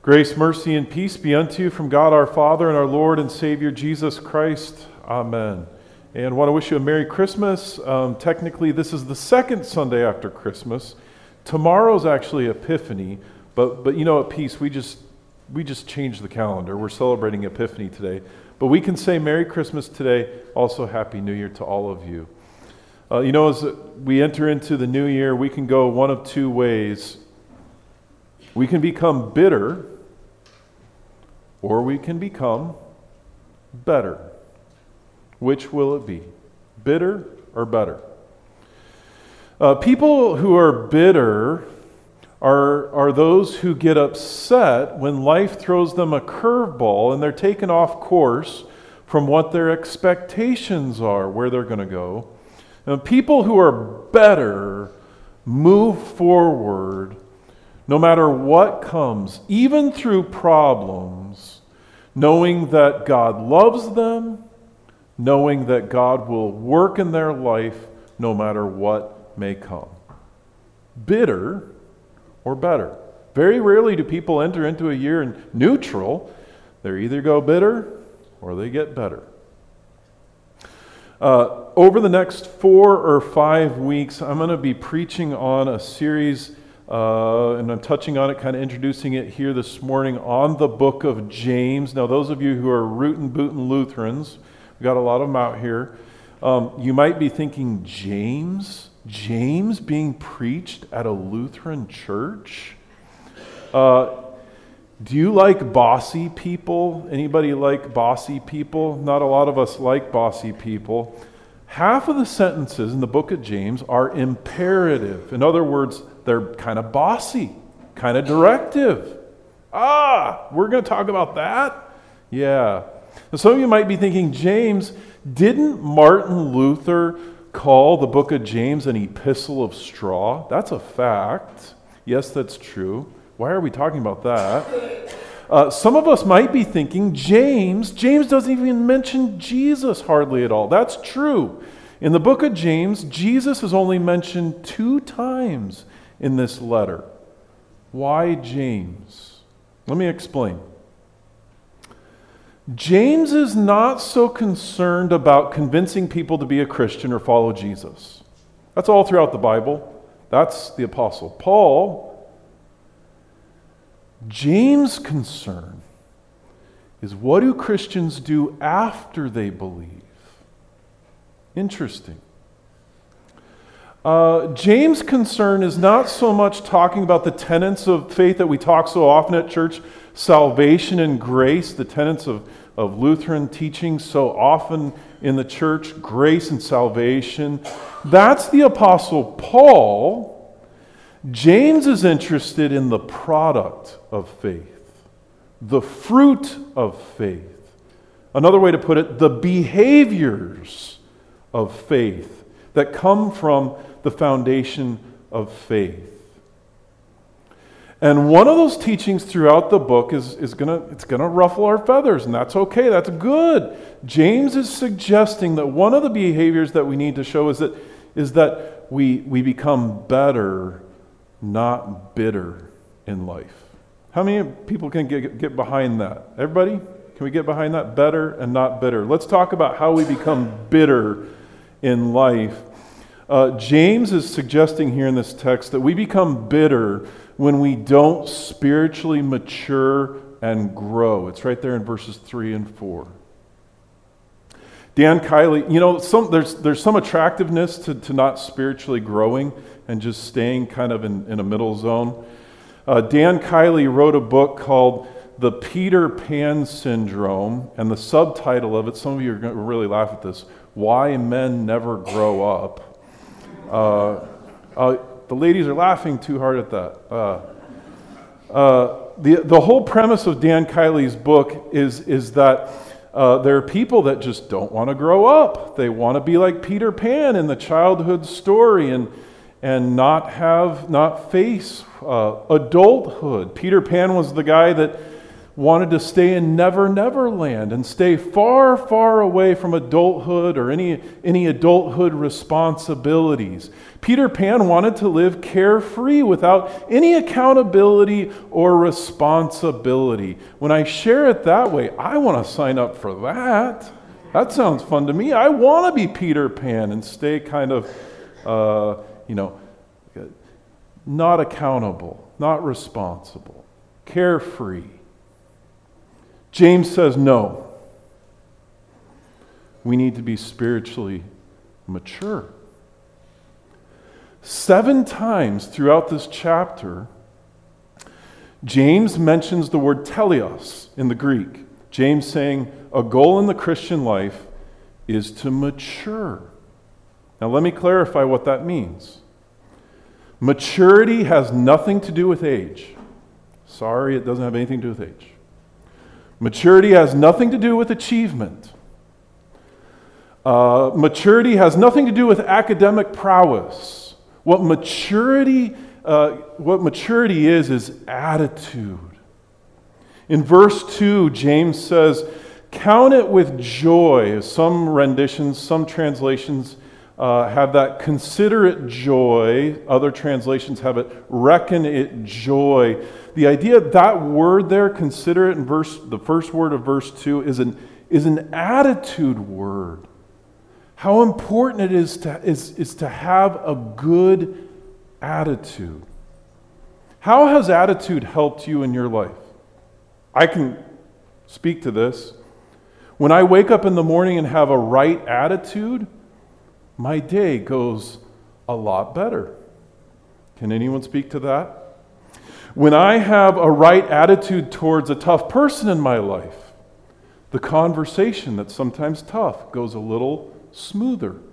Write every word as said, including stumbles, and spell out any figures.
Grace, mercy, and peace be unto you from God our Father and our Lord and Savior Jesus Christ. Amen. And I want to wish you a Merry Christmas. Um, technically, this is the second Sunday after Christmas. Tomorrow's actually Epiphany, but but you know, at Peace, we just we just changed the calendar. We're celebrating Epiphany today, but we can say Merry Christmas today. Also, Happy New Year to all of you. Uh, you know, as we enter into the new year, we can go one of two ways. We can become bitter, or we can become better. Which will it be? Bitter or better? Uh, people who are bitter are, are those who get upset when life throws them a curveball and they're taken off course from what their expectations are, where they're going to go. Uh, people who are better move forward no matter what comes, even through problems, knowing that God loves them, knowing that God will work in their life no matter what may come. Bitter or better. Very rarely do people enter into a year in neutral. They either go bitter or they get better. Uh, over the next four or five weeks, I'm going to be preaching on a series, uh, and I'm touching on it, kind of introducing it here this morning, on the book of James. Now, those of you who are rootin' bootin' Lutherans, we got a lot of them out here. Um, you might be thinking, James? James being preached at a Lutheran church? Uh, do you like bossy people? Anybody like bossy people? Not a lot of us like bossy people. Half of the sentences in the book of James are imperative. In other words, they're kind of bossy, kind of directive. Ah, we're going to talk about that? Yeah. Some of you might be thinking, James, didn't Martin Luther call the book of James an epistle of straw? That's a fact. Yes, that's true. Why are we talking about that? Uh, some of us might be thinking, James, James doesn't even mention Jesus hardly at all. That's true. In the book of James, Jesus is only mentioned two times in this letter. Why James? Let me explain. James is not so concerned about convincing people to be a Christian or follow Jesus. That's all throughout the Bible. That's the Apostle Paul. James' concern is, what do Christians do after they believe? Interesting. Uh, James' concern is not so much talking about the tenets of faith that we talk so often at church, salvation and grace, the tenets of, of Lutheran teaching so often in the church, grace and salvation. That's the Apostle Paul. James is interested in the product of faith, the fruit of faith. Another way to put it, the behaviors of faith that come from the foundation of faith. And one of those teachings throughout the book is, is gonna it's gonna ruffle our feathers, and that's okay, that's good. James is suggesting that one of the behaviors that we need to show is that is that we we become better, not bitter in life. How many people can get, get behind that? Everybody? Can we get behind that? Better and not bitter. Let's talk about how we become bitter in life. Uh, James is suggesting here in this text that we become bitter when we don't spiritually mature and grow. It's right there in verses three and four. Dan Kiley, you know, some, there's there's some attractiveness to, to not spiritually growing and just staying kind of in, in a middle zone. Uh, Dan Kiley wrote a book called The Peter Pan Syndrome, and the subtitle of it, some of you are going to really laugh at this, Why Men Never Grow Up. Uh, uh, the ladies are laughing too hard at that. Uh, uh, the, the whole premise of Dan Kiley's book is, is that Uh, there are people that just don't want to grow up. They want to be like Peter Pan in the childhood story and and not have, not face uh, adulthood. Peter Pan was the guy that wanted to stay in Never Never Land and stay far, far away from adulthood or any, any adulthood responsibilities. Peter Pan wanted to live carefree without any accountability or responsibility. When I share it that way, I want to sign up for that. That sounds fun to me. I want to be Peter Pan and stay kind of, uh, you know, not accountable, not responsible, carefree. James says no. We need to be spiritually mature. Seven times throughout this chapter, James mentions the word teleos in the Greek. James saying a goal in the Christian life is to mature. Now let me clarify what that means. Maturity has nothing to do with age. Sorry, it doesn't have anything to do with age. Maturity has nothing to do with achievement. Uh, maturity has nothing to do with academic prowess. What maturity, uh, what maturity is, is attitude. In verse two, James says, count it with joy. Some renditions, some translations uh, have that consider it joy. Other translations have it reckon it joy. The idea, that word there, consider it in verse, the first word of verse two, is an, is an attitude word. How important it is to, is, is to have a good attitude. How has attitude helped you in your life? I can speak to this. When I wake up in the morning and have a right attitude, my day goes a lot better. Can anyone speak to that? When I have a right attitude towards a tough person in my life, the conversation that's sometimes tough goes a little smoother.